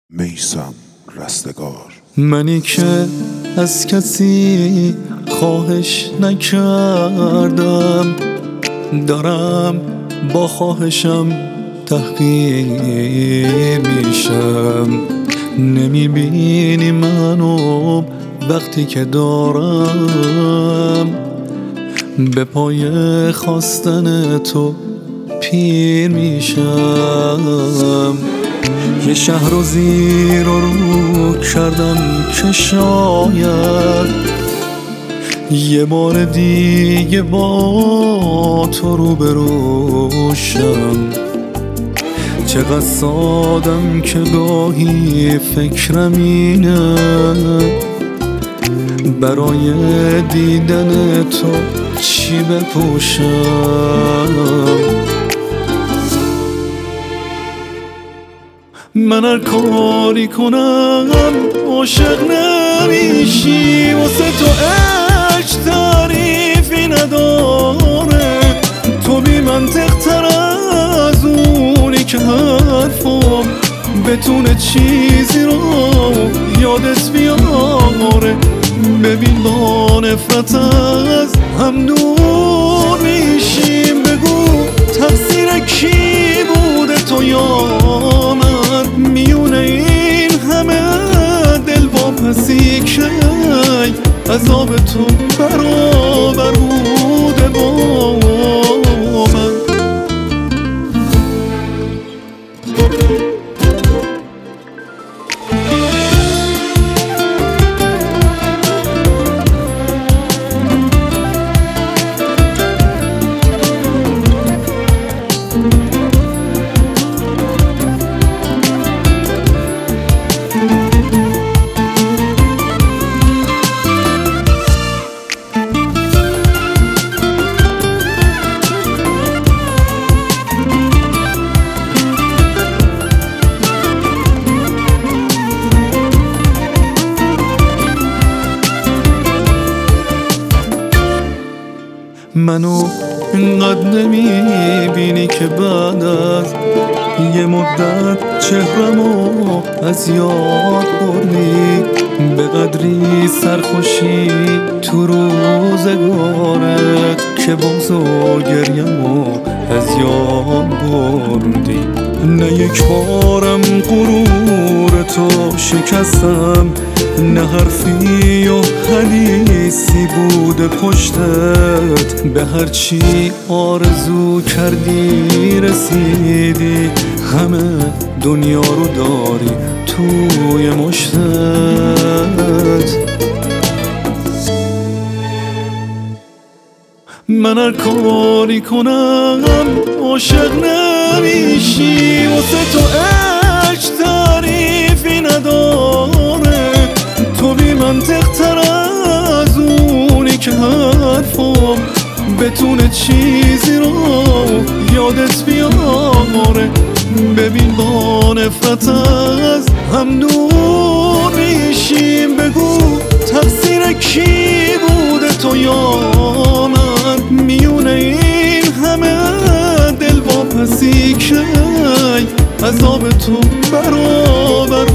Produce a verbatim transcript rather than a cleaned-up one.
میثم رستگار. منی که از کسی خواهش نکردم، دارم با خواهشم تحقیر میشم. نمیبینی منو وقتی که دارم به پای خواستن تو پیر میشم. یه شهر رو زیر و رو کردم که شاید یه بار دیگه با تو روبرو شم. چقدر سادم که گاهی فکرم اینه برای دیدن تو چی بپوشم. من هر کاری کنم عاشق نمیشی، واسه تو عشق تعریفی نداره. تو بی منطق تر از اونی که حرفم بتونه چیزی رو یادت بیاره. ببین با نفرت از هم دور میشیم، بگو تقصیر کی بوده تو یا من؟ میونه این همه دل واپسی که عذاب تو برابر بوده با من. منو اینقدر نمیبینی که بعد از یه مدت چهرمو از یاد بردی؟ به قدری سرخوشی تو روزگارت که باز و گریمو از یاد بردی. نه یک بارم غرور تو شکستم، نه حرفی و حدیثی بوده پشتت. به هرچی آرزو کردی رسیدی، همه دنیا رو داری توی مشتت. من هر کاری کنم عاشق نمیشی، واسه تو عشق تعریفی نداره. تو بی منطق تر از اونی که حرفم بتونه چیزی رو یادت بیاره. ببین با نفرت از هم دور میشیم، بگو تقصیر کی بوده تو یا من؟ میونه این همه دل واپسی که عذاب تو برابر